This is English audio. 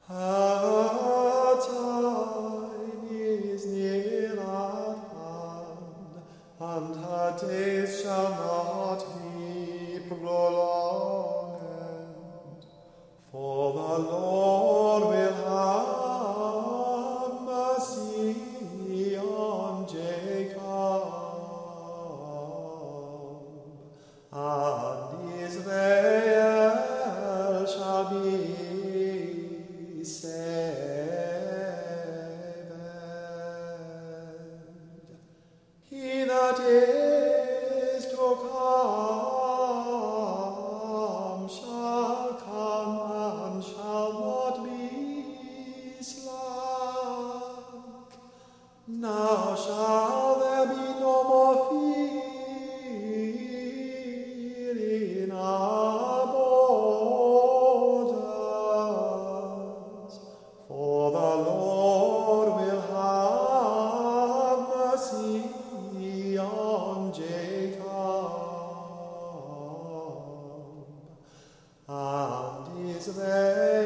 Our time is near at hand, and her days shall not be prolonged. For the Lord will have mercy on Jacob, and Israel shall be saved. He that is to come shall come and shall not be slack. Now shall there be no more fear in our borders, for the Lord will have mercy on Jacob, and Israel